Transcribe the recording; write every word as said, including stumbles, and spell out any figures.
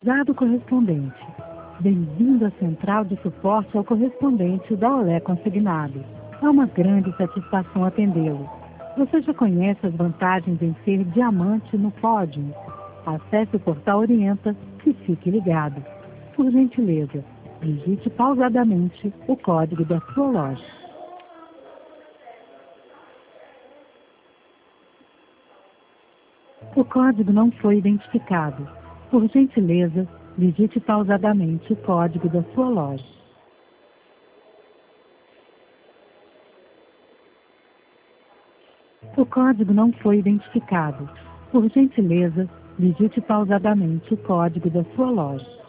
Dado correspondente. Bem-vindo à central de suporte ao correspondente da Olé Consignado. É uma grande satisfação atendê-lo. Você já conhece as vantagens em ser diamante no pódio? Acesse o portal Orienta e fique ligado. Por gentileza, digite pausadamente o código da sua loja. O código não foi identificado. Por gentileza, digite pausadamente o código da sua loja. O código não foi identificado. Por gentileza, digite pausadamente o código da sua loja.